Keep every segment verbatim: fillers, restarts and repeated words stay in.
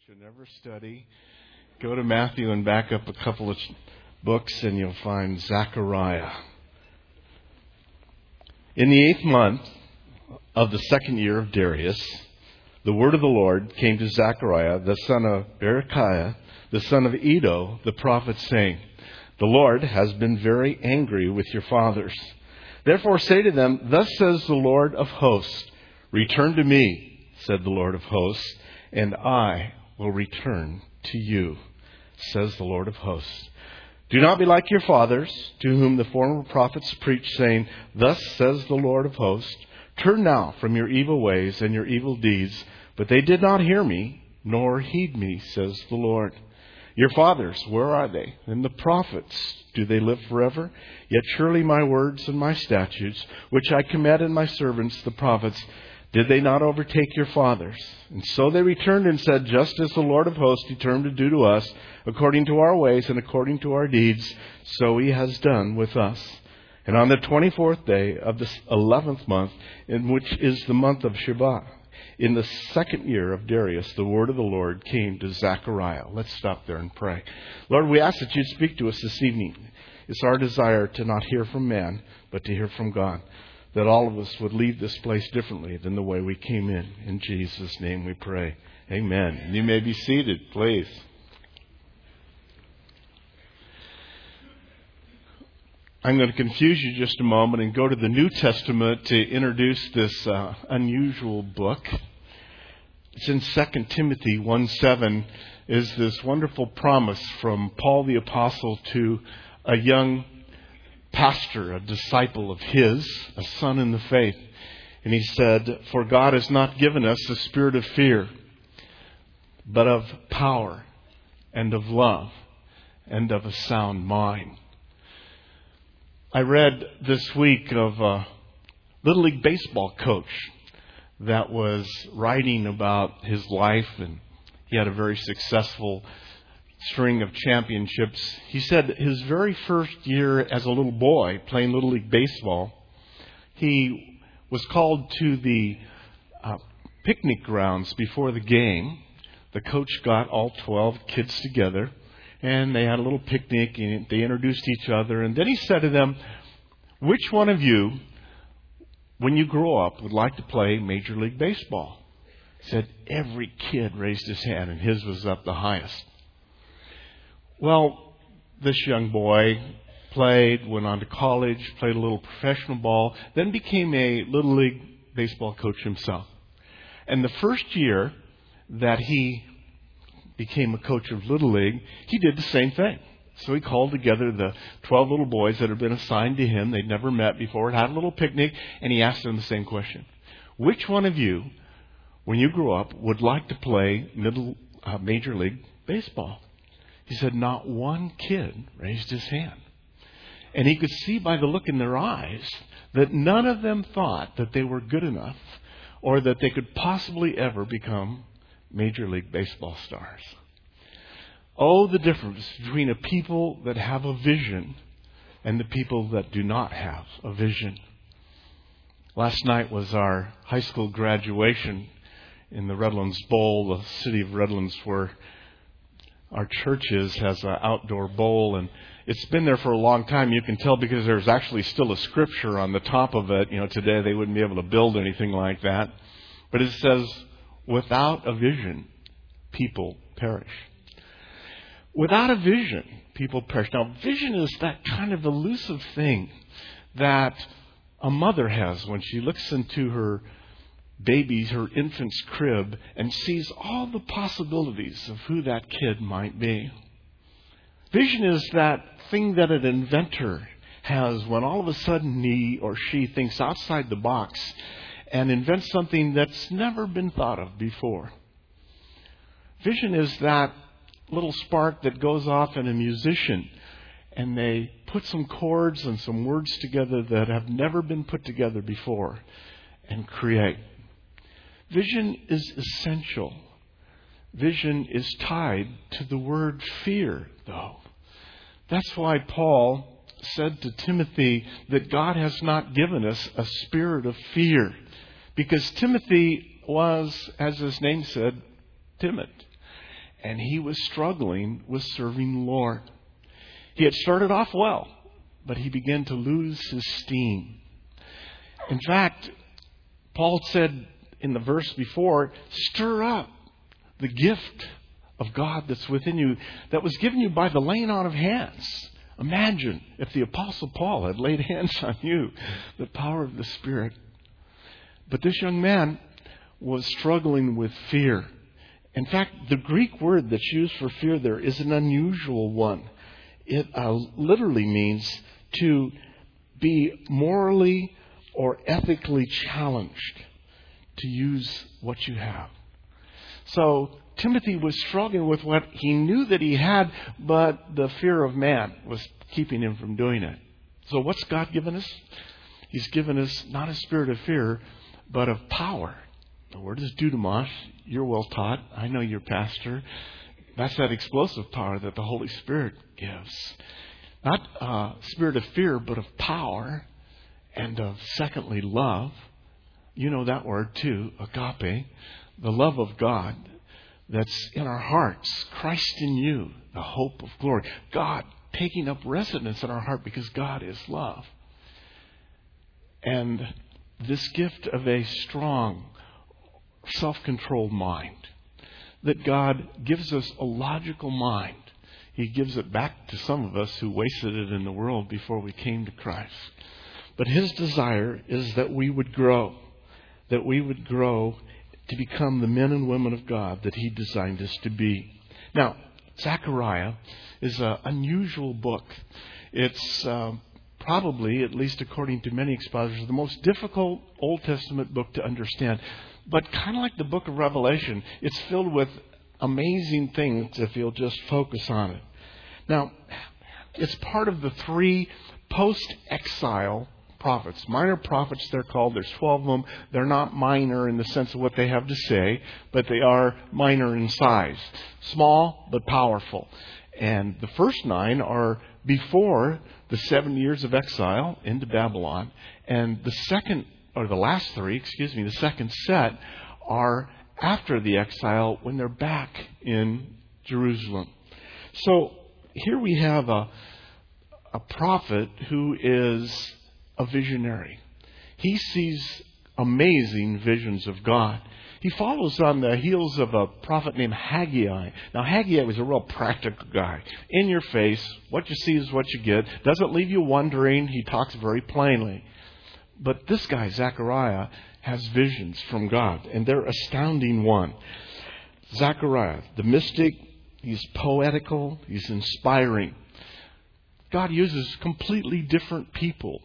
you never study, go to Matthew and back up a couple of books and you'll find Zechariah. In the eighth month of the second year of Darius, the word of the Lord came to Zechariah, the son of Berechiah, the son of Iddo, the prophet, saying, "The Lord has been very angry with your fathers. Therefore say to them, Thus says the Lord of hosts, Return to me, said the Lord of hosts, and I will return to you, says the Lord of hosts. Do not be like your fathers, to whom the former prophets preached, saying, Thus says the Lord of hosts, Turn now from your evil ways and your evil deeds. But they did not hear me, nor heed me, says the Lord. Your fathers, where are they? And the prophets, do they live forever? Yet surely my words and my statutes, which I commanded my servants, the prophets, did they not overtake your fathers? And so they returned and said, Just as the Lord of hosts determined to do to us, according to our ways and according to our deeds, so he has done with us. And on the twenty-fourth day of the eleventh month, in which is the month of Shebat, in the second year of Darius, the word of the Lord came to Zechariah." Let's stop there and pray. Lord, we ask that you speak to us this evening. It's our desire to not hear from man, but to hear from God. That all of us would leave this place differently than the way we came in. In Jesus' name we pray. Amen. And you may be seated, please. I'm going to confuse you just a moment and go to the New Testament to introduce this uh, unusual book. It's in Second Timothy one seven, is this wonderful promise from Paul the Apostle to a young pastor, a disciple of his, a son in the faith. And he said, "For God has not given us a spirit of fear, but of power and of love and of a sound mind." I read this week of a Little League baseball coach that was writing about his life, and he had a very successful string of championships. He said his very first year as a little boy playing Little League baseball, he was called to the uh, picnic grounds before the game. The coach got all twelve kids together, and they had a little picnic, and they introduced each other. And then he said to them, "Which one of you, when you grow up, would like to play Major League Baseball?" He said every kid raised his hand, and his was up the highest. Well, this young boy played, went on to college, played a little professional ball, then became a Little League baseball coach himself. And the first year that he became a coach of Little League, he did the same thing. So he called together the twelve little boys that had been assigned to him. They'd never met before, had a little picnic, and he asked them the same question. Which one of you, when you grow up, would like to play middle, uh, Major League Baseball? He said not one kid raised his hand. And he could see by the look in their eyes that none of them thought that they were good enough or that they could possibly ever become Major League Baseball stars. Oh, the difference between a people that have a vision and the people that do not have a vision. Last night was our high school graduation in the Redlands Bowl, the city of Redlands, where our church is, has an outdoor bowl, and it's been there for a long time. You can tell because there's actually still a scripture on the top of it. You know, today they wouldn't be able to build anything like that. But it says, without a vision, people perish. Without a vision, people perish. Now, vision is that kind of elusive thing that a mother has when she looks into her baby's, her infant's crib, and sees all the possibilities of who that kid might be. Vision is that thing that an inventor has when all of a sudden he or she thinks outside the box and invents something that's never been thought of before. Vision is that little spark that goes off in a musician, and they put some chords and some words together that have never been put together before and create. Vision is essential. Vision is tied to the word fear, though. That's why Paul said to Timothy that God has not given us a spirit of fear, because Timothy was, as his name said, timid. and he was struggling with serving the Lord. He had started off well, but he began to lose his steam. In fact, Paul said in the verse before, stir up the gift of God that's within you, that was given you by the laying on of hands. Imagine if the Apostle Paul had laid hands on you, the power of the Spirit. But this young man was struggling with fear. In fact, the Greek word that's used for fear there is an unusual one. It uh, literally means to be morally or ethically challenged to use what you have. So Timothy was struggling with what he knew that he had, but the fear of man was keeping him from doing it. So what's God given us? He's given us not a spirit of fear, but of power. The word is dunamis. You're well taught. I know you're pastor. That's that explosive power that the Holy Spirit gives. Not uh, spirit of fear, but of power, and of, secondly, love. You know that word too, agape. The love of God that's in our hearts. Christ in you, the hope of glory. God taking up residence in our heart because God is love. And this gift of a strong, self-controlled mind. That God gives us a logical mind. He gives it back to some of us who wasted it in the world before we came to Christ. But His desire is that we would grow. That we would grow to become the men and women of God that He designed us to be. Now, Zechariah is an unusual book. It's uh, probably, at least according to many expositors, the most difficult Old Testament book to understand. But kind of like the book of Revelation, it's filled with amazing things if you'll just focus on it. Now, it's part of the three post-exile prophets. Minor prophets, they're called. There's twelve of them. They're not minor in the sense of what they have to say, but they are minor in size. Small, but powerful. And the first nine are before the seven years of exile into Babylon. And the second, or the last three, excuse me, the second set are after the exile when they're back in Jerusalem. So here we have a, a prophet who is a visionary. He sees amazing visions of God. He follows on the heels of a prophet named Haggai. Now, Haggai was a real practical guy. In your face, what you see is what you get. Doesn't leave you wondering. He talks very plainly. But this guy, Zechariah, has visions from God, and they're astounding one. Zechariah, the mystic, he's poetical, he's inspiring. God uses completely different people.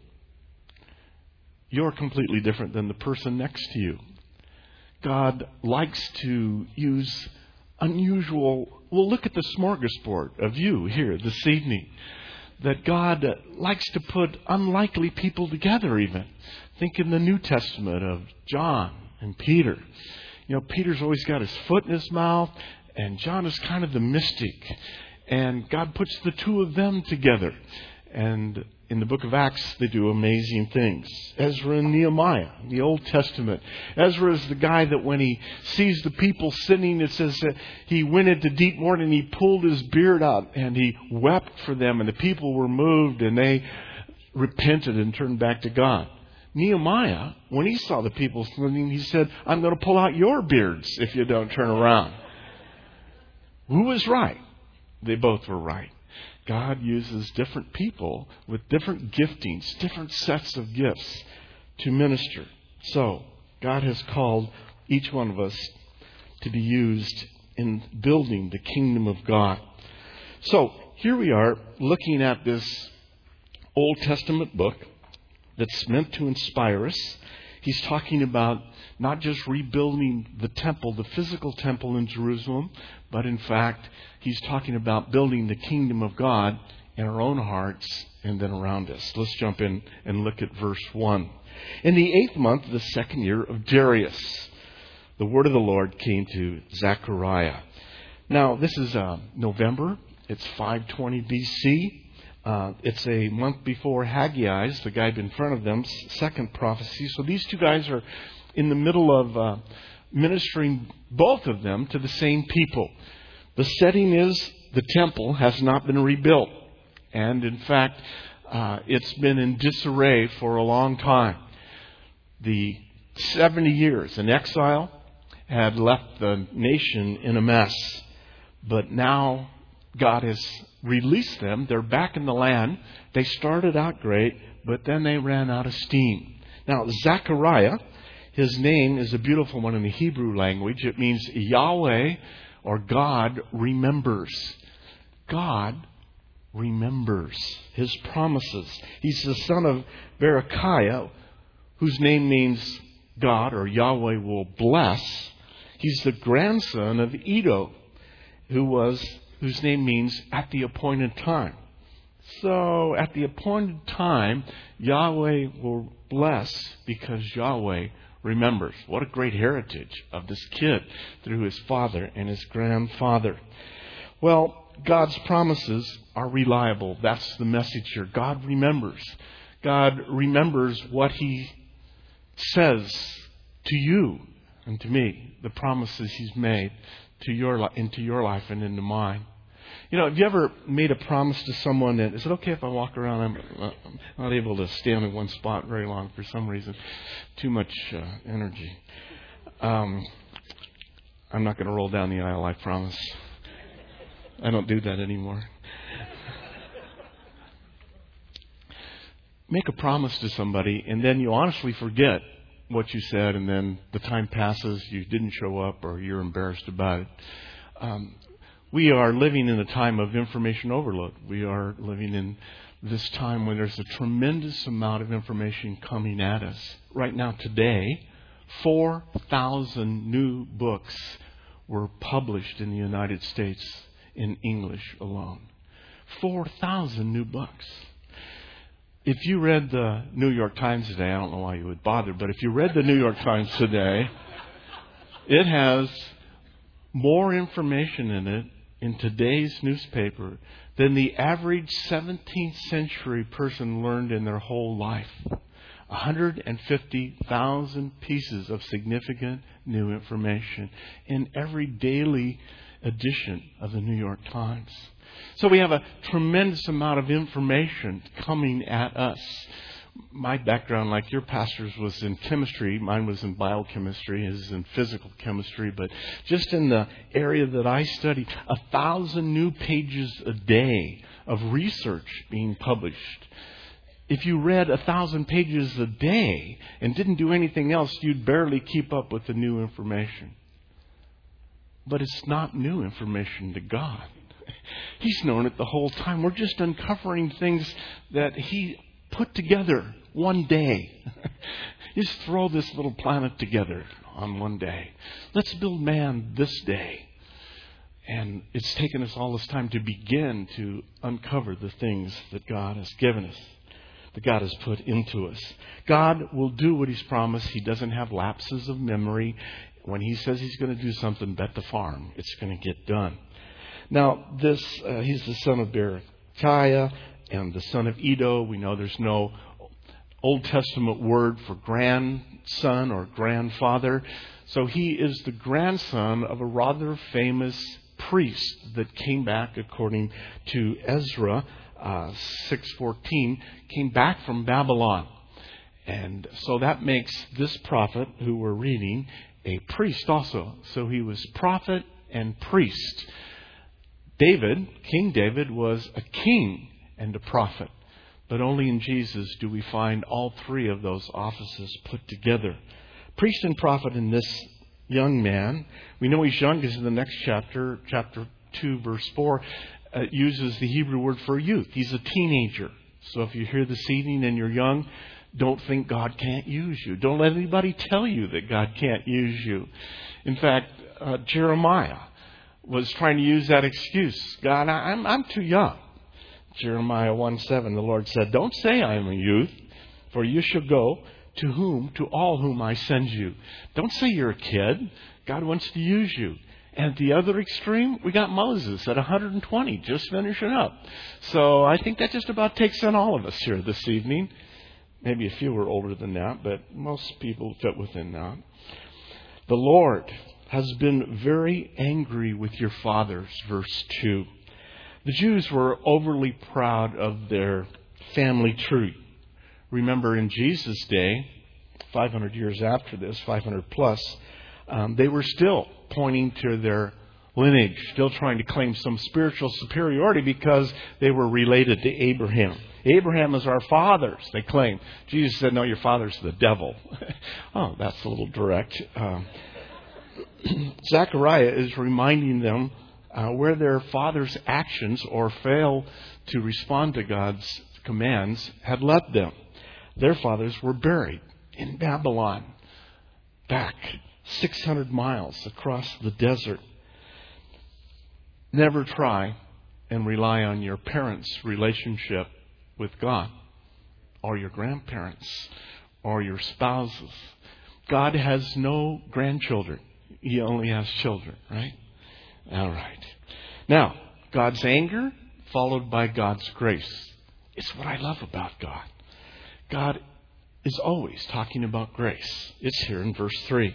You're completely different than the person next to you. God likes to use unusual... Well, look at the smorgasbord of you here this evening. That God likes to put unlikely people together even. Think in the New Testament of John and Peter. You know, Peter's always got his foot in his mouth, and John is kind of the mystic. And God puts the two of them together. And in the book of Acts, they do amazing things. Ezra and Nehemiah in the Old Testament. Ezra is the guy that when he sees the people sinning, it says that he went into deep mourning, he pulled his beard out and he wept for them. And the people were moved and they repented and turned back to God. Nehemiah, when he saw the people sinning, he said, I'm going to pull out your beards if you don't turn around. Who was right? They both were right. God uses different people with different giftings, different sets of gifts to minister. So, God has called each one of us to be used in building the kingdom of God. So, here we are looking at this Old Testament book that's meant to inspire us. He's talking about not just rebuilding the temple, the physical temple in Jerusalem, but in fact, he's talking about building the kingdom of God in our own hearts and then around us. Let's jump in and look at verse one. In the eighth month of the second year of Darius, the word of the Lord came to Zechariah. Now, this is uh, November. It's five twenty B C. Uh, it's a month before Haggai's, the guy in front of them, second prophecy. So these two guys are in the middle of uh, ministering, both of them, to the same people. The setting is the temple has not been rebuilt. And in fact, uh, it's been in disarray for a long time. The seventy years in exile had left the nation in a mess. But now God has released them. They're back in the land. They started out great, but then they ran out of steam. Now, Zechariah, his name is a beautiful one in the Hebrew language. It means Yahweh or God remembers. God remembers His promises. He's the son of Berechiah, whose name means God or Yahweh will bless. He's the grandson of Edo, who was whose name means at the appointed time. So at the appointed time, Yahweh will bless because Yahweh remembers. What a great heritage of this kid through his father and his grandfather. Well, God's promises are reliable. That's the message here. God remembers. God remembers what He says to you and to me, the promises He's made to your into your life and into mine. You know, have you ever made a promise to someone that, is it okay if I walk around? I'm, uh, I'm not able to stand in one spot very long for some reason. Too much uh, energy. Um, I'm not going to roll down the aisle, I promise. I don't do that anymore. Make a promise to somebody and then you honestly forget what you said, and then the time passes, you didn't show up, or you're embarrassed about it. Um, we are living in a time of information overload. We are living in this time when there's a tremendous amount of information coming at us. Right now, today, four thousand new books were published in the United States in English alone. four thousand new books. If you read the New York Times today, I don't know why you would bother, but if you read the New York Times today, it has more information in it in today's newspaper than the average seventeenth century person learned in their whole life. one hundred fifty thousand pieces of significant new information in every daily edition of the New York Times. So we have a tremendous amount of information coming at us. My background, like your pastor's, was in chemistry. Mine was in biochemistry. His is in physical chemistry. But just in the area that I study, a thousand new pages a day of research being published. If you read a thousand pages a day and didn't do anything else, you'd barely keep up with the new information. But it's not new information to God. He's known it the whole time. We're just uncovering things that He put together one day. Just throw this little planet together on one day. Let's build man this day. And it's taken us all this time to begin to uncover the things that God has given us, that God has put into us. God will do what He's promised. He doesn't have lapses of memory. When He says He's going to do something, bet the farm, it's going to get done. Now, this uh, he's the son of Berechiah and the son of Edo. We know there's no Old Testament word for grandson or grandfather. So he is the grandson of a rather famous priest that came back, according to Ezra uh, six fourteen, came back from Babylon. And so that makes this prophet who we're reading a priest also. So he was prophet and priest. David, King David, was a king and a prophet. But only in Jesus do we find all three of those offices put together. Priest and prophet in this young man. We know he's young because in the next chapter, chapter two, verse four, uh, uses the Hebrew word for youth. He's a teenager. So if you hear this evening and you're young, don't think God can't use you. Don't let anybody tell you that God can't use you. In fact, uh, Jeremiah was trying to use that excuse. God, I'm, I'm too young. Jeremiah one seven, the Lord said, don't say I am a youth, for you shall go to whom, to all whom I send you. Don't say you're a kid. God wants to use you. And at the other extreme, we got Moses at one hundred twenty, just finishing up. So I think that just about takes in all of us here this evening. Maybe a few were older than that, but most people fit within that. The Lord has been very angry with your fathers, verse two. The Jews were overly proud of their family tree. Remember, in Jesus' day, five hundred years after this, five hundred plus, um, they were still pointing to their lineage, still trying to claim some spiritual superiority because they were related to Abraham. Abraham is our fathers, they claim. Jesus said, no, your father's the devil. Oh, that's a little direct. Um, Zechariah is reminding them uh, where their father's actions or fail to respond to God's commands had led them. Their fathers were buried in Babylon, back six hundred miles across the desert. Never try and rely on your parents' relationship with God, or your grandparents, or your spouses. God has no grandchildren. He only has children, right? All right. Now, God's anger followed by God's grace. It's what I love about God. God is always talking about grace. It's here in verse three.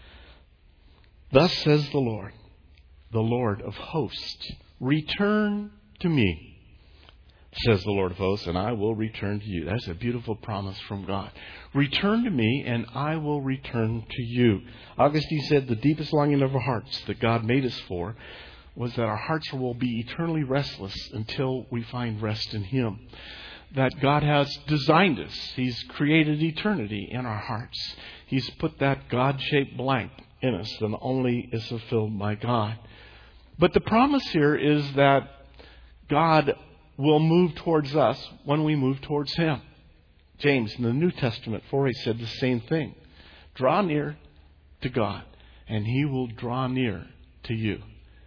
Thus says the Lord, the Lord of hosts, return to me, says the Lord of hosts, and I will return to you. That's a beautiful promise from God. Return to me, and I will return to you. Augustine said the deepest longing of our hearts that God made us for was that our hearts will be eternally restless until we find rest in Him. That God has designed us. He's created eternity in our hearts. He's put that God-shaped blank in us that only is fulfilled by God. But the promise here is that God will move towards us when we move towards Him. James in the New Testament four eight said the same thing. Draw near to God, and He will draw near to you.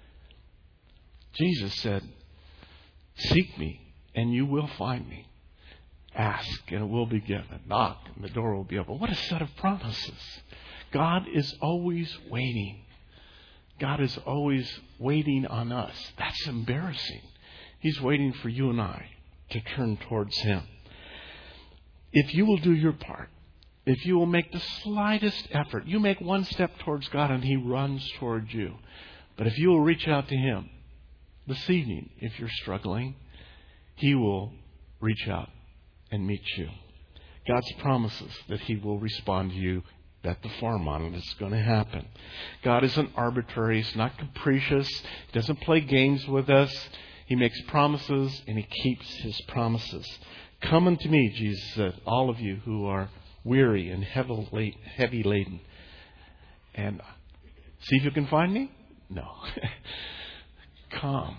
Jesus said, seek me, and you will find me. Ask, and it will be given. Knock, and the door will be open. What a set of promises. God is always waiting. God is always waiting on us. That's embarrassing. He's waiting for you and I to turn towards Him. If you will do your part, if you will make the slightest effort, you make one step towards God and He runs towards you. But if you will reach out to Him this evening, if you're struggling, He will reach out and meet you. God's promises that He will respond to you, bet the farm on it. It's going to happen. God isn't arbitrary. He's not capricious. He doesn't play games with us. He makes promises and He keeps His promises. Come unto me, Jesus said, all of you who are weary and heavy laden. And see if you can find me? No. Come,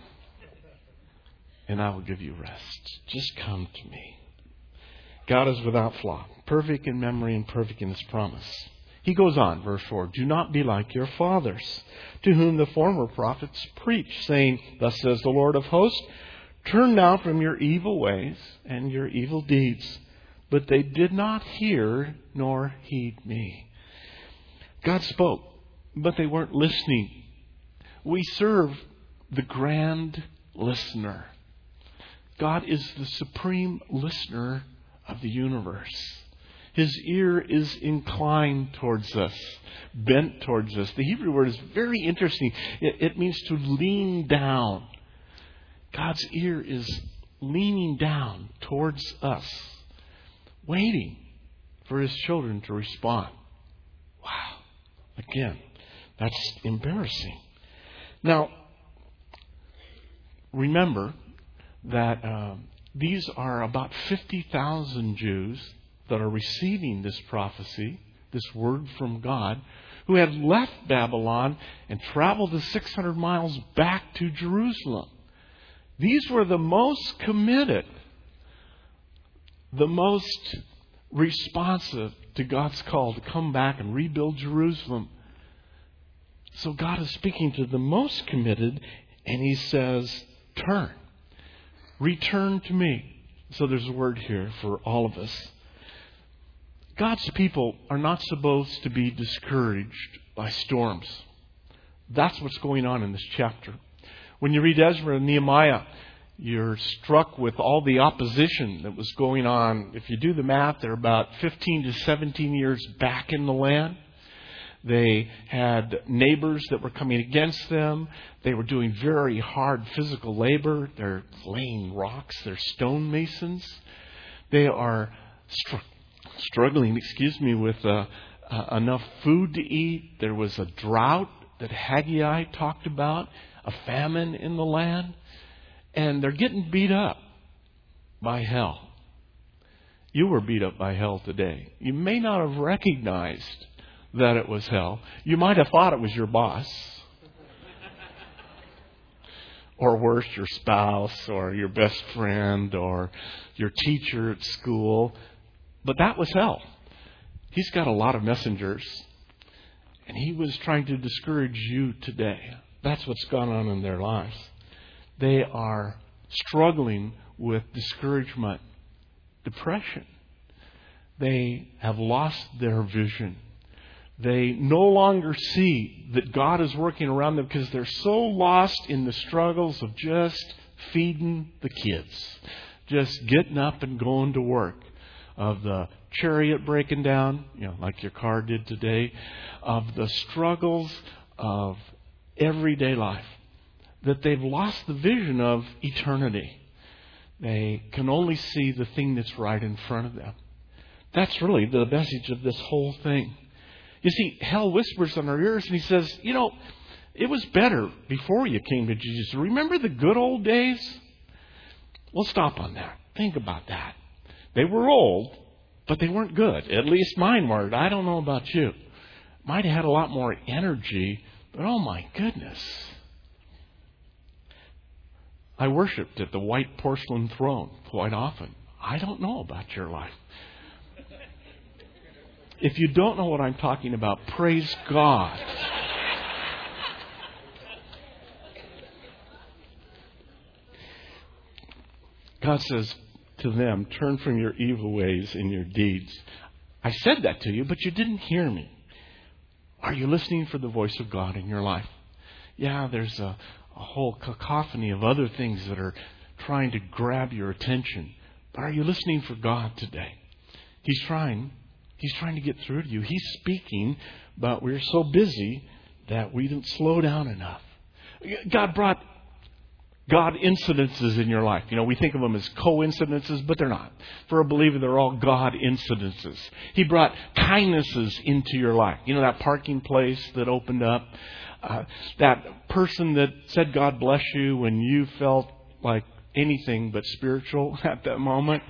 and I will give you rest. Just come to me. God is without flaw, perfect in memory and perfect in His promise. He goes on, verse four, do not be like your fathers, to whom the former prophets preached, saying, thus says the Lord of hosts, turn now from your evil ways and your evil deeds. But they did not hear nor heed me. God spoke, but they weren't listening. We serve the grand listener. God is the supreme listener of the universe. His ear is inclined towards us, bent towards us. The Hebrew word is very interesting. It, it means to lean down. God's ear is leaning down towards us, waiting for His children to respond. Wow. Again, that's embarrassing. Now, remember that uh, these are about fifty thousand Jews that are receiving this prophecy, this word from God, who had left Babylon and traveled the six hundred miles back to Jerusalem. These were the most committed, the most responsive to God's call to come back and rebuild Jerusalem. So God is speaking to the most committed, and He says, turn. Return to me. So there's a word here for all of us. God's people are not supposed to be discouraged by storms. That's what's going on in this chapter. When you read Ezra and Nehemiah, you're struck with all the opposition that was going on. If you do the math, they're about fifteen to seventeen years back in the land. They had neighbors that were coming against them. They were doing very hard physical labor. They're laying rocks. They're stonemasons. They are str- struggling, excuse me, with uh, uh, enough food to eat. There was a drought that Haggai talked about, a famine in the land. And they're getting beat up by hell. You were beat up by hell today. You may not have recognized that it was hell. You might have thought it was your boss. Or worse, your spouse or your best friend or your teacher at school. But that was hell. He's got a lot of messengers. And he was trying to discourage you today. That's what's gone on in their lives. They are struggling with discouragement, depression. They have lost their vision. They no longer see that God is working around them because they're so lost in the struggles of just feeding the kids, just getting up and going to work, of the chariot breaking down, you know, like your car did today, of the struggles of everyday life, that they've lost the vision of eternity. They can only see the thing that's right in front of them. That's really the message of this whole thing. You see, hell whispers in our ears and he says, you know, it was better before you came to Jesus. Remember the good old days? We'll stop on that. Think about that. They were old, but they weren't good. At least mine weren't. I don't know about you. Might have had a lot more energy, but oh my goodness. I worshipped at the white porcelain throne quite often. I don't know about your life. If you don't know what I'm talking about, praise God. God says to them, turn from your evil ways and your deeds. I said that to you, but you didn't hear me. Are you listening for the voice of God in your life? Yeah, there's a, a whole cacophony of other things that are trying to grab your attention. But are you listening for God today? He's trying. He's trying to get through to you. He's speaking, but we're so busy that we didn't slow down enough. God brought God incidences in your life. You know, we think of them as coincidences, but they're not. For a believer, they're all God incidences. He brought kindnesses into your life. You know, that parking place that opened up, uh, that person that said God bless you when you felt like anything but spiritual at that moment.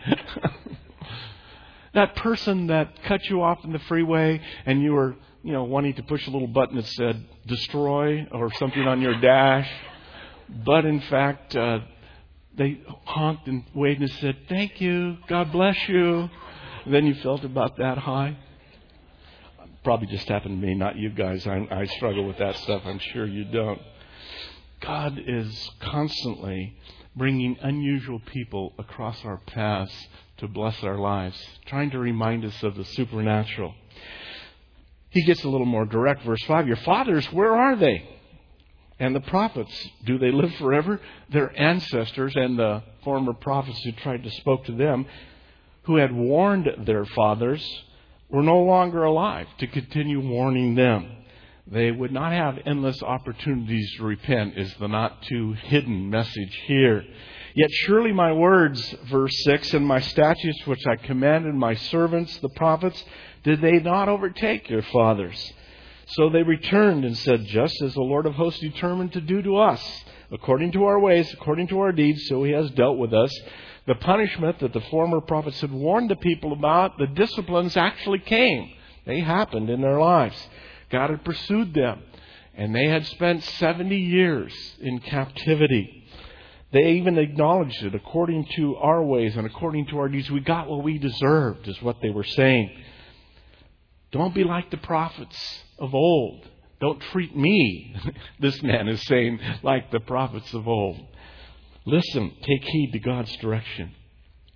That person that cut you off in the freeway and you were, you know, wanting to push a little button that said destroy or something on your dash. But in fact, uh, they honked and waved and said, thank you, God bless you. And then you felt about that high. Probably just happened to me, not you guys. I, I struggle with that stuff. I'm sure you don't. God is constantly bringing unusual people across our paths to bless our lives, trying to remind us of the supernatural. He gets a little more direct. Verse five, your fathers, where are they? And the prophets, do they live forever? Their ancestors and the former prophets who tried to spoke to them, who had warned their fathers, were no longer alive to continue warning them. They would not have endless opportunities to repent, is the not too hidden message here. Yet surely my words, verse six, and my statutes which I commanded my servants, the prophets, did they not overtake your fathers? So they returned and said, just as the Lord of hosts determined to do to us, according to our ways, according to our deeds, so he has dealt with us. The punishment that the former prophets had warned the people about, the disciplines actually came. They happened in their lives. God had pursued them, and they had spent seventy years in captivity. They even acknowledged it. According to our ways and according to our deeds, we got what we deserved, is what they were saying. Don't be like the prophets of old. Don't treat me, this man is saying, like the prophets of old. Listen, take heed to God's direction.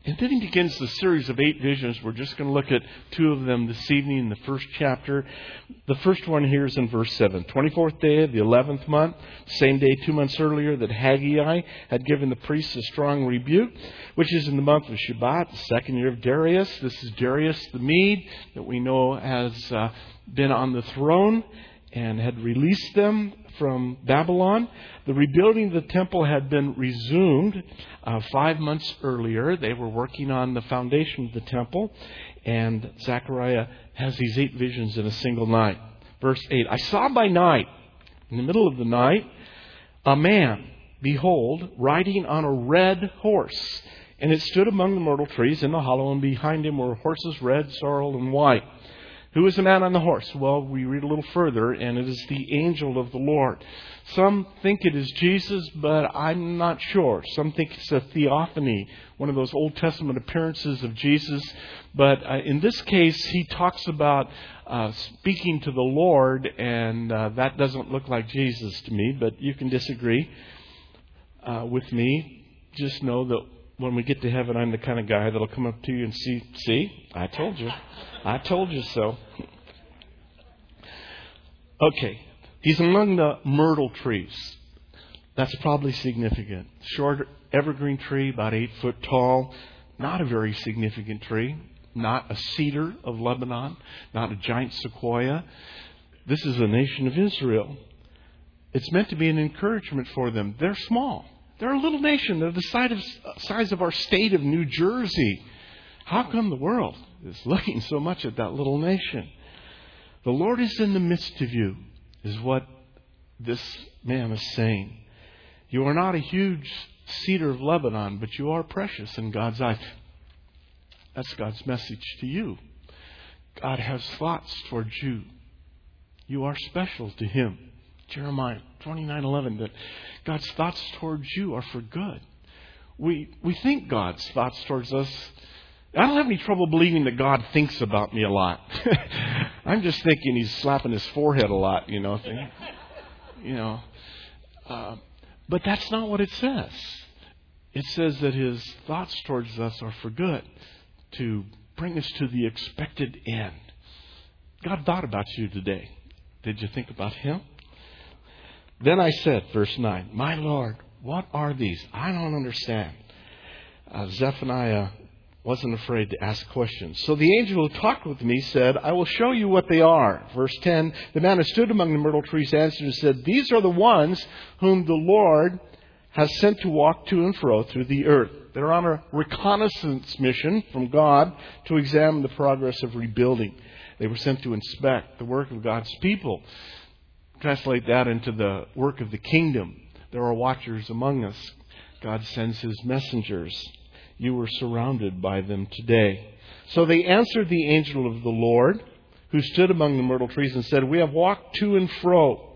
And then he begins the series of eight visions. We're just going to look at two of them this evening in the first chapter. The first one here is in verse seven. twenty-fourth day of the eleventh month, same day two months earlier that Haggai had given the priests a strong rebuke, which is in the month of Shebat, the second year of Darius. This is Darius the Mede that we know has uh, been on the throne and had released them from Babylon. The rebuilding of the temple had been resumed uh, five months earlier. They were working on the foundation of the temple. And Zechariah has these eight visions in a single night. Verse eight, I saw by night, in the middle of the night, a man, behold, riding on a red horse. And it stood among the myrtle trees in the hollow, and behind him were horses red, sorrel, and white. Who is the man on the horse? Well, we read a little further, and it is the angel of the Lord. Some think it is Jesus, but I'm not sure. Some think it's a theophany, one of those Old Testament appearances of Jesus. But uh, in this case, he talks about uh, speaking to the Lord, and uh, that doesn't look like Jesus to me, but you can disagree uh, with me. Just know that when we get to heaven, I'm the kind of guy that'll come up to you and see, see, I told you. I told you so. Okay. He's among the myrtle trees. That's probably significant. Short evergreen tree, about eight foot tall. Not a very significant tree. Not a cedar of Lebanon. Not a giant sequoia. This is the nation of Israel. It's meant to be an encouragement for them. They're small. They're a little nation. They're the size of, size of our state of New Jersey. How come the world is looking so much at that little nation? The Lord is in the midst of you, is what this man is saying. You are not a huge cedar of Lebanon, but you are precious in God's eyes. That's God's message to you. God has thoughts towards you. You are special to Him. Jeremiah twenty-nine eleven, that God's thoughts towards you are for good. We we think God's thoughts towards us. I don't have any trouble believing that God thinks about me a lot. I'm just thinking He's slapping His forehead a lot, you know. Thing. You know, uh, but that's not what it says. It says that His thoughts towards us are for good, to bring us to the expected end. God thought about you today. Did you think about Him? Then I said, verse nine, my Lord, what are these? I don't understand. Uh, Zephaniah wasn't afraid to ask questions. So the angel who talked with me said, I will show you what they are. Verse ten, the man who stood among the myrtle trees answered and said, these are the ones whom the Lord has sent to walk to and fro through the earth. They're on a reconnaissance mission from God to examine the progress of rebuilding. They were sent to inspect the work of God's people. Translate that into the work of the kingdom. There are watchers among us. God sends His messengers. You were surrounded by them today. So they answered the angel of the Lord, who stood among the myrtle trees, and said, we have walked to and fro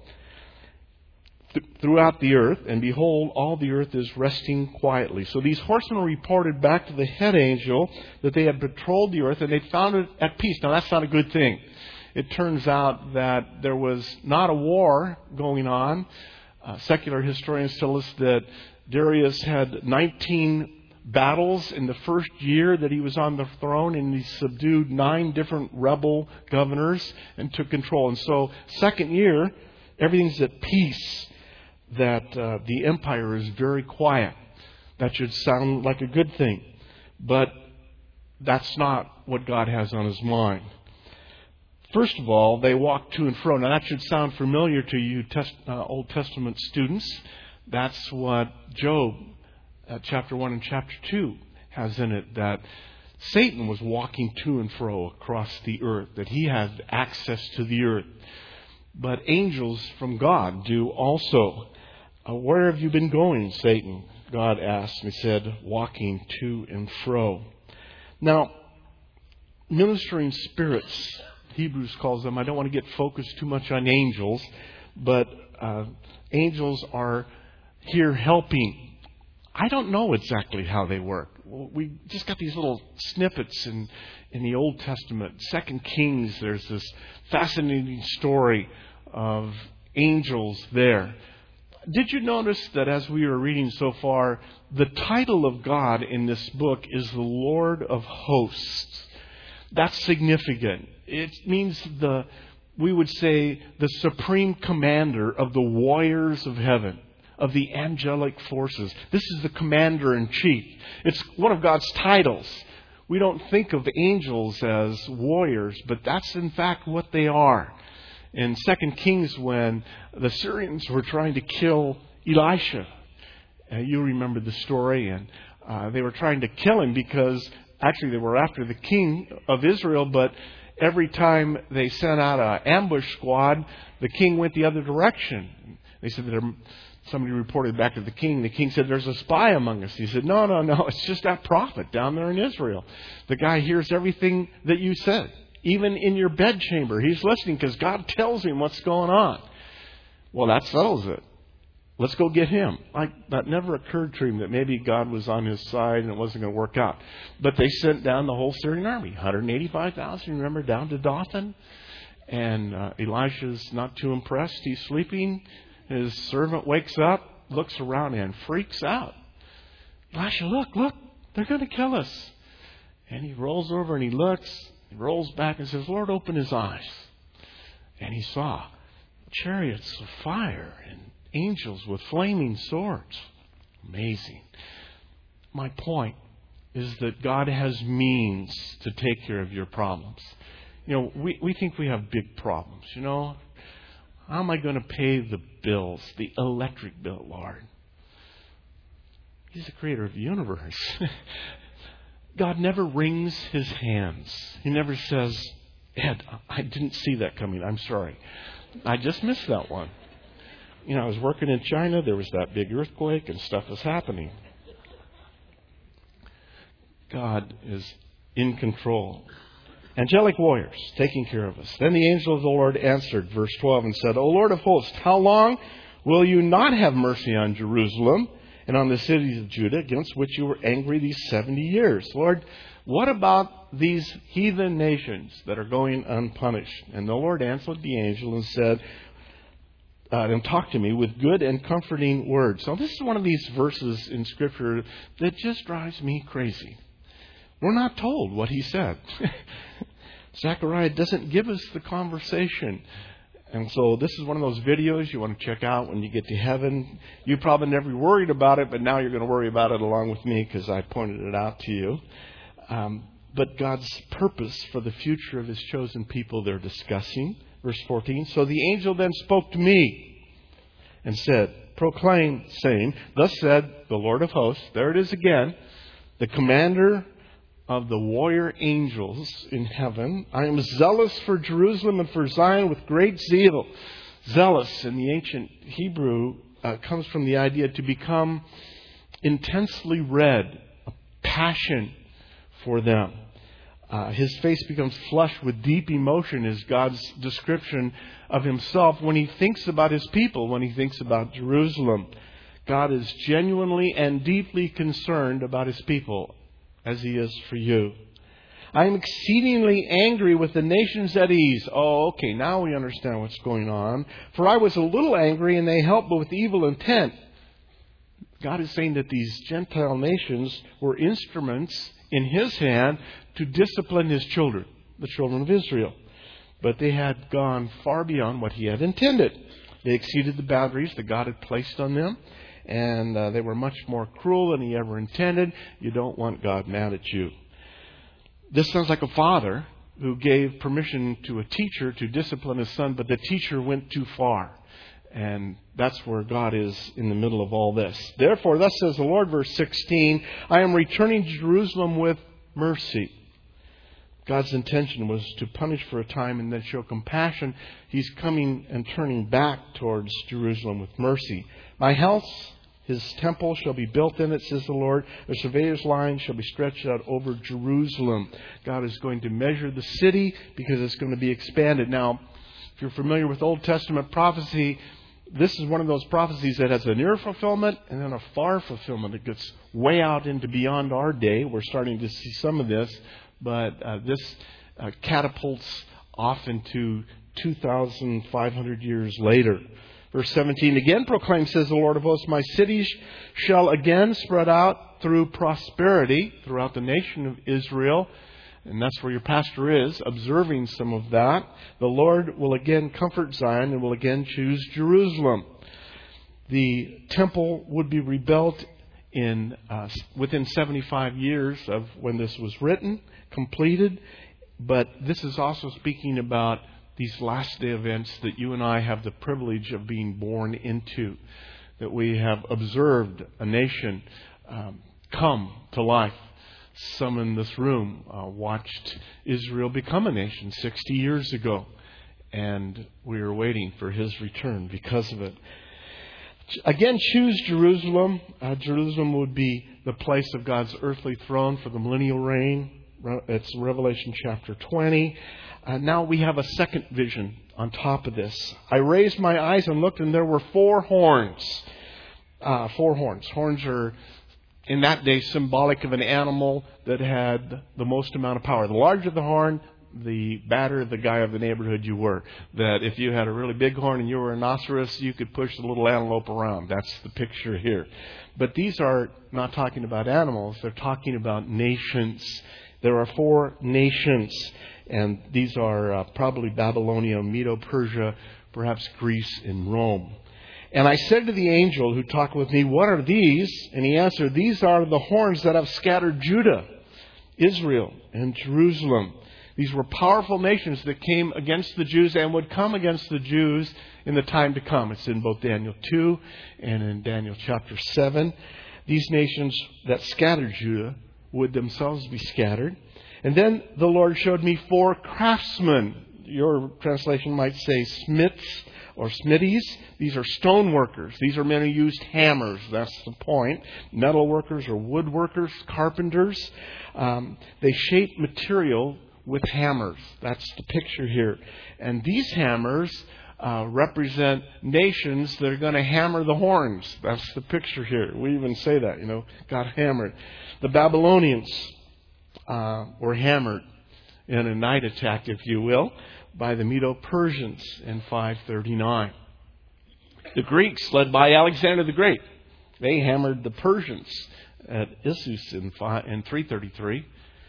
th- throughout the earth, and behold, all the earth is resting quietly. So these horsemen reported back to the head angel that they had patrolled the earth, and they found it at peace. Now, that's not a good thing. It turns out that there was not a war going on. Uh, secular historians tell us that Darius had nineteen battles in the first year that he was on the throne, and he subdued nine different rebel governors and took control. And so, second year, everything's at peace. That uh, the empire is very quiet. That should sound like a good thing. But that's not what God has on His mind. First of all, they walk to and fro. Now, that should sound familiar to you test, uh, Old Testament students. That's what Job, uh, chapter one and chapter two, has in it, that Satan was walking to and fro across the earth, that he had access to the earth. But angels from God do also. Uh, where have you been going, Satan? God asked, and he said, walking to and fro. Now, ministering spirits, Hebrews calls them. I don't want to get focused too much on angels, but uh, angels are here helping. I don't know exactly how they work. We just got these little snippets in, in the Old Testament. Second Kings, there's this fascinating story of angels there. Did you notice that as we were reading so far, the title of God in this book is the Lord of Hosts? That's significant. It means the, we would say, the supreme commander of the warriors of heaven, of the angelic forces. This is the commander-in-chief. It's one of God's titles. We don't think of angels as warriors, but that's in fact what they are. In Second Kings, when the Syrians were trying to kill Elisha, uh, you remember the story, and uh, they were trying to kill him because actually they were after the king of Israel, but every time they sent out an ambush squad, the king went the other direction. They said that somebody reported back to the king. The king said, "There's a spy among us." He said, "No, no, no. It's just that prophet down there in Israel. The guy hears everything that you said. Even in your bedchamber, he's listening because God tells him what's going on." Well, that settles it. Let's go get him. Like, that never occurred to him that maybe God was on his side and it wasn't going to work out. But they sent down the whole Syrian army, one hundred eighty-five thousand, remember, down to Dothan. And uh, Elisha's not too impressed. He's sleeping. His servant wakes up, looks around, and freaks out. "Elisha, look, look, they're going to kill us." And he rolls over and he looks. He rolls back and says, "Lord, open his eyes." And he saw chariots of fire and angels with flaming swords. Amazing. My point is that God has means to take care of your problems. You know, we, we think we have big problems. You know, how am I going to pay the bills, the electric bill, Lord? He's the creator of the universe. God never wrings his hands. He never says, "Ed, I didn't see that coming. I'm sorry. I just missed that one. You know, I was working in China. There was that big earthquake and stuff was happening." God is in control. Angelic warriors taking care of us. Then the angel of the Lord answered, verse twelve, and said, "O Lord of hosts, how long will you not have mercy on Jerusalem and on the cities of Judah, against which you were angry these seventy years? Lord, what about these heathen nations that are going unpunished?" And the Lord answered the angel and said, uh, and talked to me with good and comforting words. Now, this is one of these verses in Scripture that just drives me crazy. We're not told what he said. Zechariah doesn't give us the conversation. And so this is one of those videos you want to check out when you get to heaven. You probably never worried about it, but now you're going to worry about it along with me because I pointed it out to you. Um, but God's purpose for the future of his chosen people they're discussing. Verse fourteen, "So the angel then spoke to me and said, proclaim, saying, Thus said the Lord of hosts," there it is again, the commander of the warrior angels in heaven, "I am zealous for Jerusalem and for Zion with great zeal." Zealous in the ancient Hebrew uh, comes from the idea to become intensely red, a passion for them. Uh, his face becomes flushed with deep emotion is God's description of himself when he thinks about his people, when he thinks about Jerusalem. God is genuinely and deeply concerned about his people, as he is for you. "I am exceedingly angry with the nations at ease." Oh, okay, now we understand what's going on. "For I was a little angry, and they helped, but with evil intent." God is saying that these Gentile nations were instruments in his hand to discipline his children, the children of Israel. But they had gone far beyond what he had intended. They exceeded the boundaries that God had placed on them. And uh, they were much more cruel than he ever intended. You don't want God mad at you. This sounds like a father who gave permission to a teacher to discipline his son, but the teacher went too far. And that's where God is in the middle of all this. "Therefore, thus says the Lord," verse sixteen, "I am returning to Jerusalem with mercy." God's intention was to punish for a time and then show compassion. He's coming and turning back towards Jerusalem with mercy. "My house, his temple, shall be built in it, says the Lord. A surveyor's line shall be stretched out over Jerusalem." God is going to measure the city because it's going to be expanded. Now, if you're familiar with Old Testament prophecy, this is one of those prophecies that has a near fulfillment and then a far fulfillment. It gets way out into beyond our day. We're starting to see some of this, but uh, this uh, catapults off into two thousand five hundred years later. Verse seventeen, again proclaim, says the Lord of hosts, my cities shall again spread out through prosperity throughout the nation of Israel. And that's where your pastor is, observing some of that. The Lord will again comfort Zion and will again choose Jerusalem. The temple would be rebuilt in uh, within seventy-five years of when this was written, completed. But this is also speaking about these last day events that you and I have the privilege of being born into, that we have observed a nation um, come to life. Some in this room uh, watched Israel become a nation sixty years ago, and we are waiting for His return because of it. Again, choose Jerusalem. Uh, Jerusalem would be the place of God's earthly throne for the millennial reign. It's Revelation chapter twenty. Uh, now we have a second vision on top of this. I raised my eyes and looked, and there were four horns. Uh, four horns. Horns are, in that day, symbolic of an animal that had the most amount of power. The larger the horn, the badder the guy of the neighborhood you were. That if you had a really big horn and you were a rhinoceros, you could push the little antelope around. That's the picture here. But these are not talking about animals. They're talking about nations. There are four nations. And these are uh, probably Babylonia, Medo-Persia, perhaps Greece and Rome. And I said to the angel who talked with me, what are these? And he answered, these are the horns that have scattered Judah, Israel, and Jerusalem. These were powerful nations that came against the Jews and would come against the Jews in the time to come. It's in both Daniel two and in Daniel chapter seven. These nations that scattered Judah would themselves be scattered. And then the Lord showed me four craftsmen. Your translation might say smiths or smithies. These are stone workers. These are men who used hammers. That's the point. Metal workers or wood workers, carpenters. Um, they shape material with hammers. That's the picture here. And these hammers uh, represent nations that are going to hammer the horns. That's the picture here. We even say that, you know, got hammered. The Babylonians uh, were hammered in a night attack, if you will, by the Medo-Persians in five thirty-nine. The Greeks, led by Alexander the Great, they hammered the Persians at Issus in, five, in three thirty-three.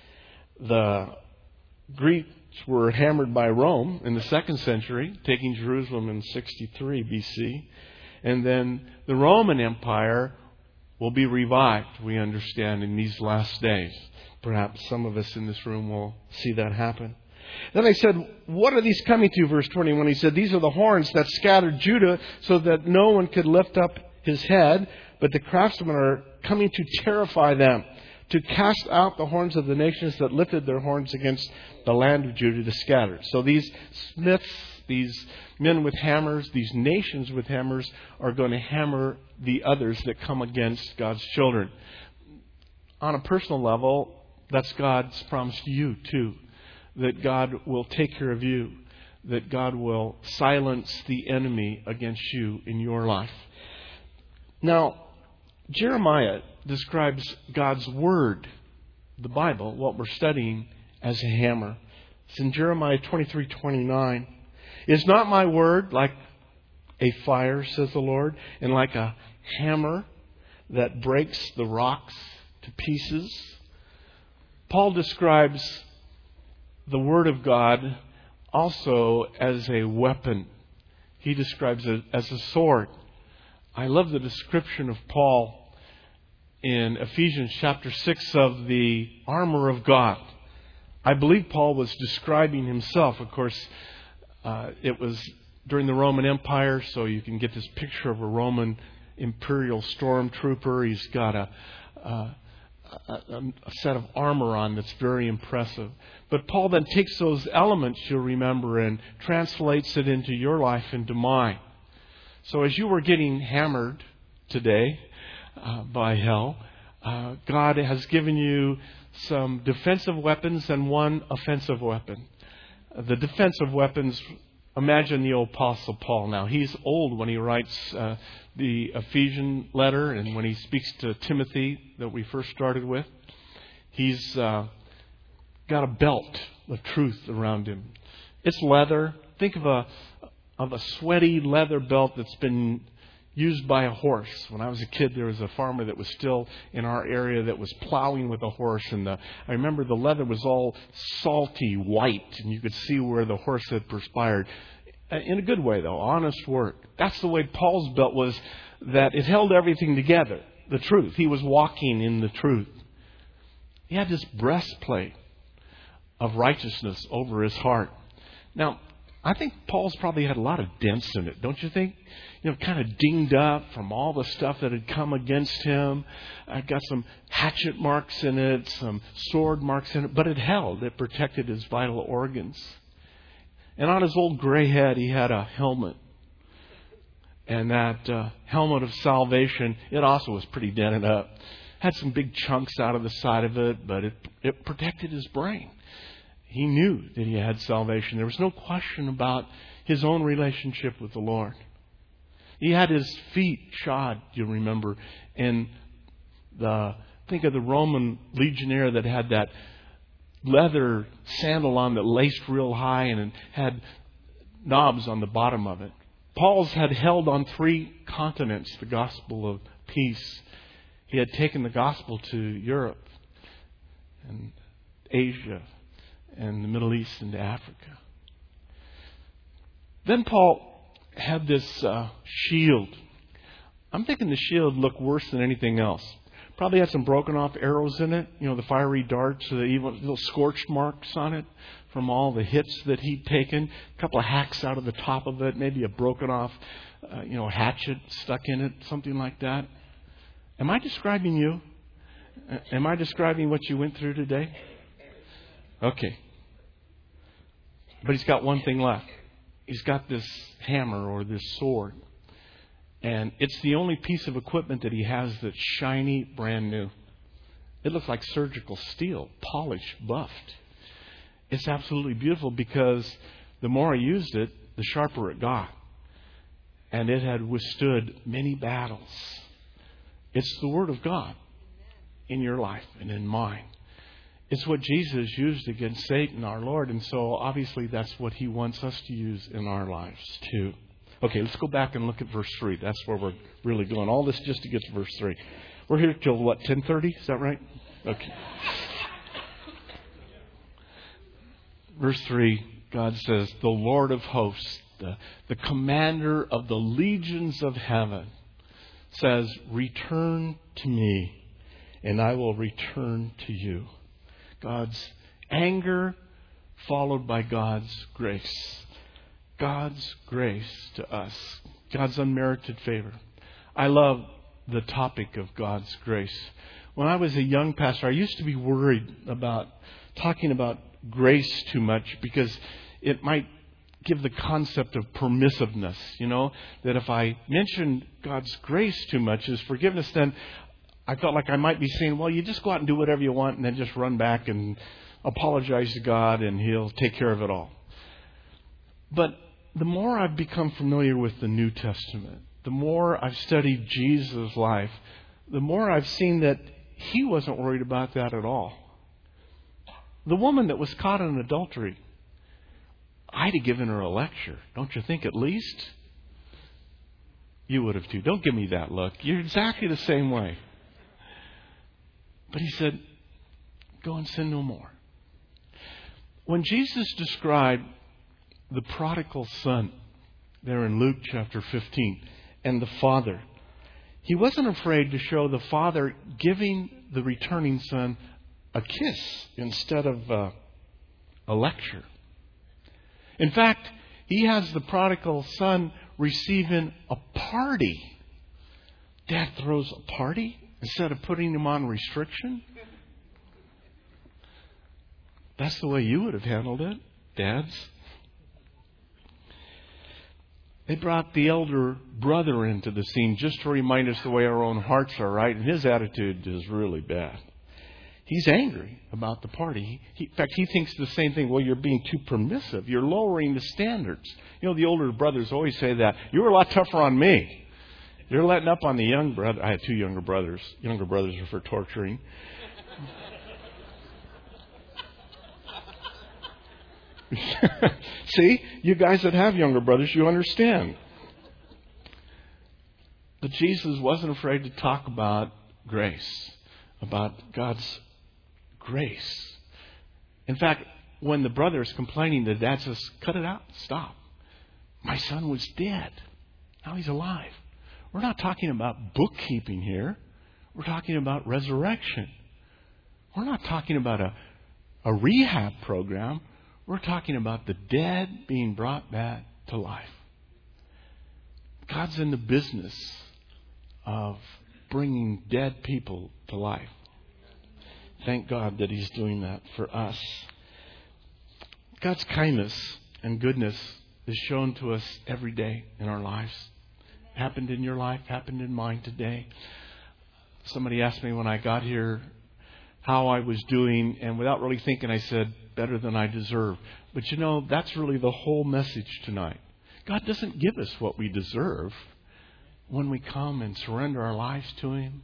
The Greeks were hammered by Rome in the second century, taking Jerusalem in sixty-three B C. And then the Roman Empire will be revived, we understand, in these last days. Perhaps some of us in this room will see that happen. Then I said, what are these coming to? Verse twenty-one, he said, these are the horns that scattered Judah so that no one could lift up his head, but the craftsmen are coming to terrify them, to cast out the horns of the nations that lifted their horns against the land of Judah to scatter. So these smiths, these men with hammers, these nations with hammers are going to hammer the others that come against God's children. On a personal level, that's God's promise to you too. That God will take care of you. That God will silence the enemy against you in your life. Now, Jeremiah describes God's Word, the Bible, what we're studying, as a hammer. It's in Jeremiah twenty-three twenty-nine. Is not my word like a fire, says the Lord, and like a hammer that breaks the rocks to pieces? Paul describes the Word of God also as a weapon. He describes it as a sword. I love the description of Paul in Ephesians chapter six of the armor of God. I believe Paul was describing himself. Of course, uh, it was during the Roman Empire, so you can get this picture of a Roman imperial stormtrooper. He's got a, a, a, a set of armor on that's very impressive. But Paul then takes those elements, you'll remember, and translates it into your life, into mine. So as you were getting hammered today uh, by hell, uh, God has given you some defensive weapons and one offensive weapon. Uh, the defensive weapons, imagine the old Apostle Paul now. He's old when he writes uh, the Ephesian letter and when he speaks to Timothy that we first started with. He's uh, got a belt of truth around him. It's leather. Think of a of a sweaty leather belt that's been used by a horse. When I was a kid, there was a farmer that was still in our area that was plowing with a horse. And the, I remember the leather was all salty white, and you could see where the horse had perspired. In a good way, though, honest work. That's the way Paul's belt was, that it held everything together, the truth. He was walking in the truth. He had this breastplate of righteousness over his heart. Now, I think Paul's probably had a lot of dents in it, don't you think? You know, kind of dinged up from all the stuff that had come against him. I got some hatchet marks in it, some sword marks in it, but it held. It protected his vital organs. And on his old gray head, he had a helmet. And that uh, helmet of salvation, it also was pretty dented up. Had some big chunks out of the side of it, but it, it protected his brain. He knew that he had salvation. There was no question about his own relationship with the Lord. He had his feet shod, you remember, in the, think of the Roman legionnaire that had that leather sandal on that laced real high and had knobs on the bottom of it. Paul's had held on three continents the gospel of peace. He had taken the gospel to Europe and Asia and the Middle East and Africa. Then Paul had this uh, shield. I'm thinking the shield looked worse than anything else. Probably had some broken off arrows in it. You know, the fiery darts, the even little scorched marks on it from all the hits that he'd taken. A couple of hacks out of the top of it. Maybe a broken off, uh, you know, hatchet stuck in it. Something like that. Am I describing you? Am I describing what you went through today? Okay. But he's got one thing left. He's got this hammer or this sword. And it's the only piece of equipment that he has that's shiny, brand new. It looks like surgical steel, polished, buffed. It's absolutely beautiful because the more I used it, the sharper it got. And it had withstood many battles. It's the Word of God in your life and in mine. It's what Jesus used against Satan, our Lord. And so obviously that's what He wants us to use in our lives too. Okay, let's go back and look at verse three. That's where we're really going. All this just to get to verse three. We're here till what, ten thirty? Is that right? Okay. Verse three, God says, the Lord of hosts, the, the commander of the legions of heaven, says, return to me, and I will return to you. God's anger followed by God's grace. God's grace to us. God's unmerited favor. I love the topic of God's grace. When I was a young pastor, I used to be worried about talking about grace too much because it might give the concept of permissiveness. You know, that if I mentioned God's grace too much as forgiveness, then I felt like I might be saying, well, you just go out and do whatever you want and then just run back and apologize to God and He'll take care of it all. But the more I've become familiar with the New Testament, the more I've studied Jesus' life, the more I've seen that He wasn't worried about that at all. The woman that was caught in adultery, I'd have given her a lecture. Don't you think at least? You would have too. Don't give me that look. You're exactly the same way. But He said, go and sin no more. When Jesus described the prodigal son there in Luke chapter fifteen and the father, He wasn't afraid to show the father giving the returning son a kiss instead of uh, a lecture. In fact, He has the prodigal son receiving a party. Dad throws a party instead of putting him on restriction. That's the way you would have handled it, dads. They brought the elder brother into the scene just to remind us the way our own hearts are, right? And his attitude is really bad. He's angry about the party. He, in fact, he thinks the same thing. Well, you're being too permissive. You're lowering the standards. You know, the older brothers always say that. You were a lot tougher on me. You're letting up on the young brother. I had two younger brothers. Younger brothers are for torturing. See, you guys that have younger brothers, you understand. But Jesus wasn't afraid to talk about grace, about God's grace. In fact, when the brother is complaining, the dad says, cut it out, stop. My son was dead. Now he's alive. We're not talking about bookkeeping here. We're talking about resurrection. We're not talking about a, a rehab program. We're talking about the dead being brought back to life. God's in the business of bringing dead people to life. Thank God that He's doing that for us. God's kindness and goodness is shown to us every day in our lives. Happened in your life, happened in mine today. Somebody asked me when I got here how I was doing, and without really thinking, I said, better than I deserve. But you know, that's really the whole message tonight. God doesn't give us what we deserve when we come and surrender our lives to Him.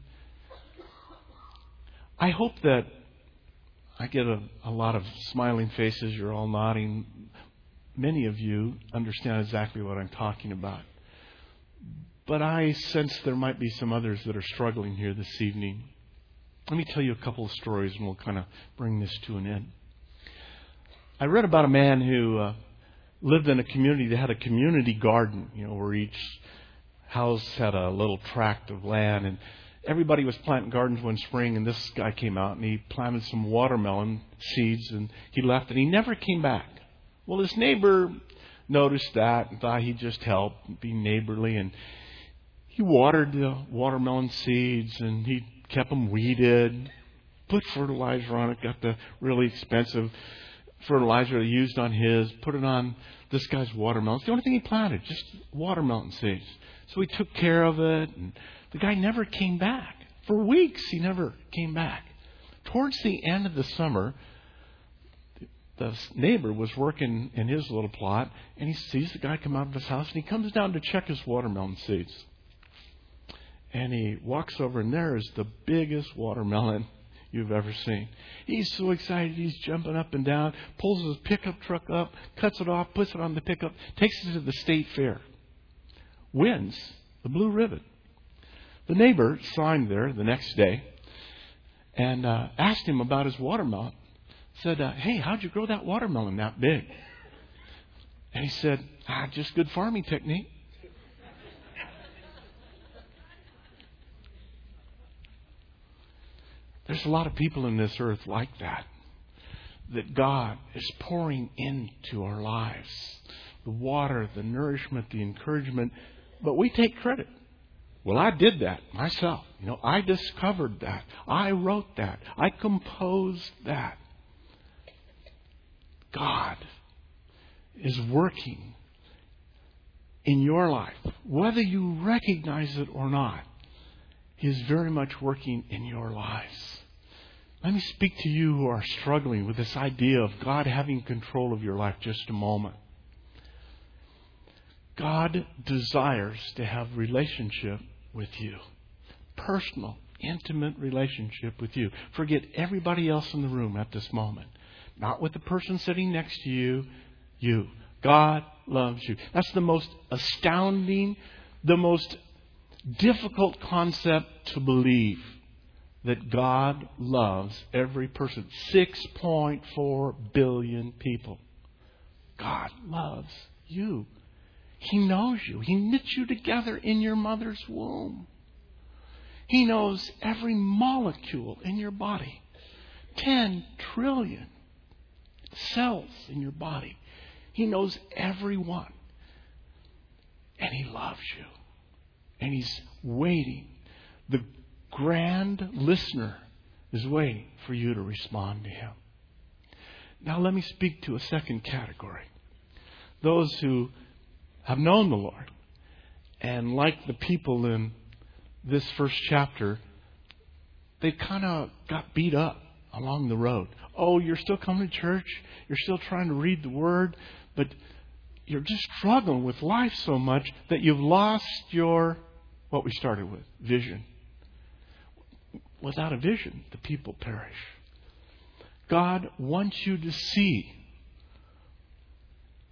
I hope that I get a, a lot of smiling faces. You're all nodding. Many of you understand exactly what I'm talking about. But I sense there might be some others that are struggling here this evening. Let me tell you a couple of stories and we'll kind of bring this to an end. I read about a man who uh, lived in a community that had a community garden, you know, where each house had a little tract of land, and everybody was planting gardens one spring, and this guy came out and he planted some watermelon seeds and he left and he never came back. Well, his neighbor noticed that and thought he'd just help, be neighborly, and he watered the watermelon seeds and he kept them weeded, put fertilizer on it, got the really expensive fertilizer he used on his, put it on this guy's watermelons. The only thing he planted, just watermelon seeds. So he took care of it, and the guy never came back. For weeks, he never came back. Towards the end of the summer, the neighbor was working in his little plot, and he sees the guy come out of his house, and he comes down to check his watermelon seeds. And he walks over, and there is the biggest watermelon you've ever seen. He's so excited, he's jumping up and down, pulls his pickup truck up, cuts it off, puts it on the pickup, takes it to the state fair. Wins the blue ribbon. The neighbor saw him there the next day and uh, asked him about his watermelon. Said, uh, hey, how'd you grow that watermelon that big? And he said, ah, just good farming technique. There's a lot of people in this earth like that, that God is pouring into our lives. The water, the nourishment, the encouragement. But we take credit. Well, I did that myself. You know, I discovered that. I wrote that. I composed that. God is working in your life. Whether you recognize it or not, He is very much working in your lives. Let me speak to you who are struggling with this idea of God having control of your life just a moment. God desires to have relationship with you. Personal, intimate relationship with you. Forget everybody else in the room at this moment. Not with the person sitting next to you. You. God loves you. That's the most astounding, the most difficult concept to believe, that God loves every person. six point four billion people. God loves you. He knows you. He knit you together in your mother's womb. He knows every molecule in your body. Ten trillion cells in your body. He knows every one. And He loves you. And He's waiting. The grand listener is waiting for you to respond to Him. Now let me speak to a second category. Those who have known the Lord, and like the people in this first chapter, they kind of got beat up along the road. Oh, you're still coming to church, you're still trying to read the Word, but you're just struggling with life so much that you've lost your, what we started with, vision. Without a vision, the people perish. God wants you to see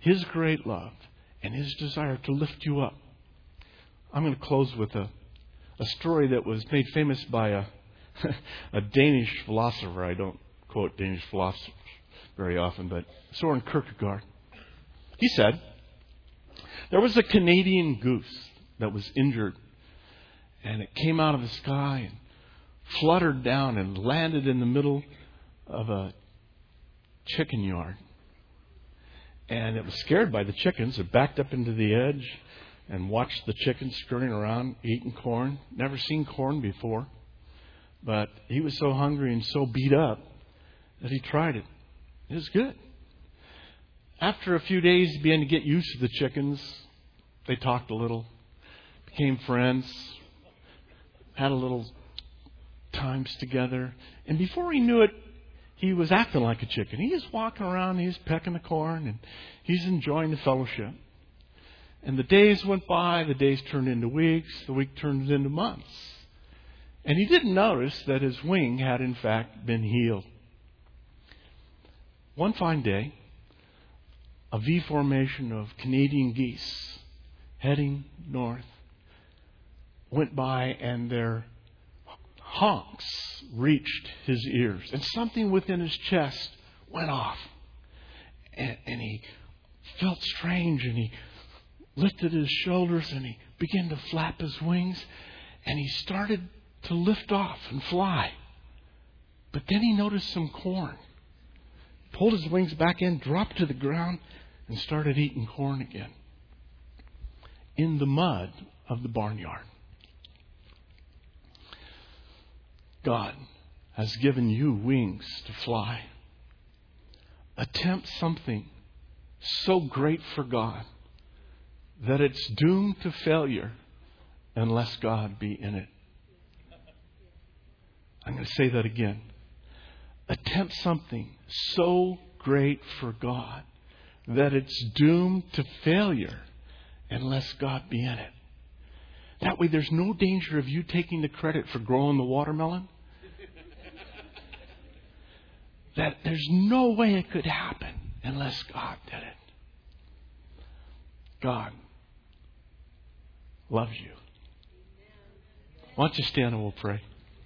His great love and His desire to lift you up. I'm going to close with a, a story that was made famous by a, a Danish philosopher. I don't quote Danish philosophers very often, but Soren Kierkegaard. He said, there was a Canadian goose that was injured, and it came out of the sky and fluttered down and landed in the middle of a chicken yard. And it was scared by the chickens. It backed up into the edge and watched the chickens scurrying around eating corn. Never seen corn before. But he was so hungry and so beat up that he tried it. It was good. After a few days, he began to get used to the chickens. They talked a little, became friends, had a little times together. And before he knew it, he was acting like a chicken. He was walking around, he was pecking the corn, and he's enjoying the fellowship. And the days went by, the days turned into weeks, the week turned into months. And he didn't notice that his wing had in fact been healed. One fine day, a V formation of Canadian geese heading north went by, and their honks reached his ears. And something within his chest went off. And, and he felt strange, and he lifted his shoulders, and he began to flap his wings, and he started to lift off and fly. But then he noticed some corn. Pulled his wings back in, dropped to the ground, and started eating corn again in the mud of the barnyard. God has given you wings to fly. Attempt something so great for God that it's doomed to failure unless God be in it. I'm going to say that again. Attempt something so great for God that it's doomed to failure unless God be in it. That way there's no danger of you taking the credit for growing the watermelon. That there's no way it could happen unless God did it. God loves you. Why don't you stand and we'll pray.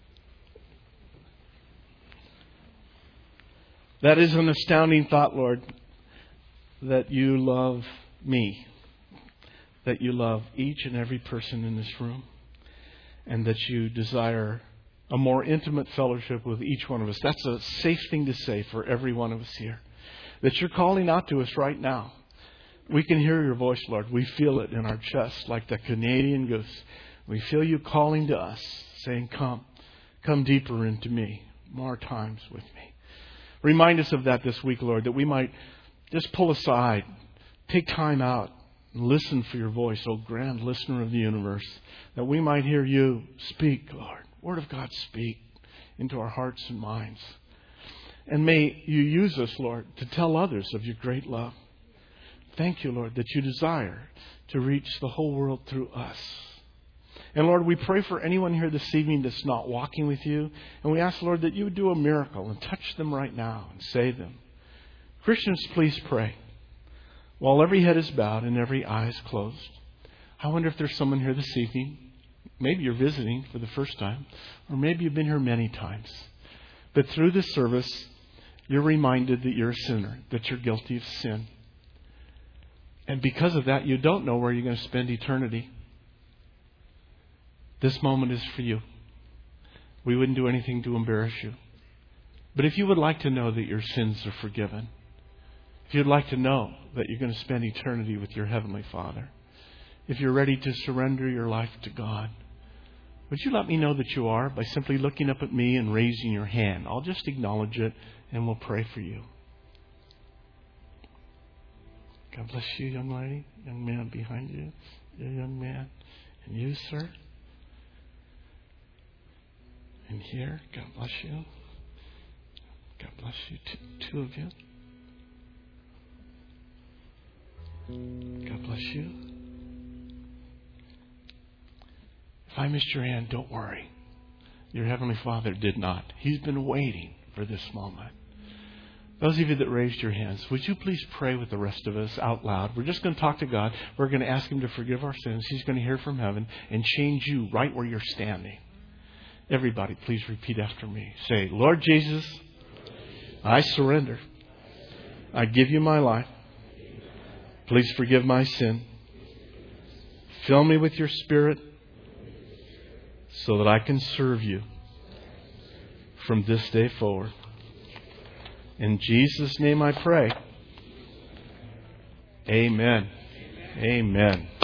That is an astounding thought, Lord, that you love me, that you love each and every person in this room, and that you desire a more intimate fellowship with each one of us. That's a safe thing to say for every one of us here. That you're calling out to us right now. We can hear your voice, Lord. We feel it in our chest like the Canadian goose. We feel you calling to us, saying, come, come deeper into me, more times with me. Remind us of that this week, Lord, that we might just pull aside, take time out, and listen for your voice, O grand listener of the universe, that we might hear you speak, Lord. Word of God, speak into our hearts and minds. And may you use us, Lord, to tell others of your great love. Thank you, Lord, that you desire to reach the whole world through us. And Lord, we pray for anyone here this evening that's not walking with you. And we ask, Lord, that you would do a miracle and touch them right now and save them. Christians, please pray. While every head is bowed and every eye is closed, I wonder if there's someone here this evening. Maybe you're visiting for the first time, or maybe you've been here many times. But through this service, you're reminded that you're a sinner, that you're guilty of sin. And because of that, you don't know where you're going to spend eternity. This moment is for you. We wouldn't do anything to embarrass you. But if you would like to know that your sins are forgiven, if you'd like to know that you're going to spend eternity with your Heavenly Father, if you're ready to surrender your life to God, would you let me know that you are by simply looking up at me and raising your hand? I'll just acknowledge it and we'll pray for you. God bless you, young lady, young man behind you, you young man, and you, sir. And here, God bless you. God bless you, two, two of you. God bless you. If I missed your hand, don't worry. Your Heavenly Father did not. He's been waiting for this moment. Those of you that raised your hands, would you please pray with the rest of us out loud? We're just going to talk to God. We're going to ask Him to forgive our sins. He's going to hear from heaven and change you right where you're standing. Everybody, please repeat after me. Say, Lord Jesus, I surrender. I give you my life. Please forgive my sin. Fill me with your Spirit so that I can serve you from this day forward. In Jesus' name I pray. Amen. Amen.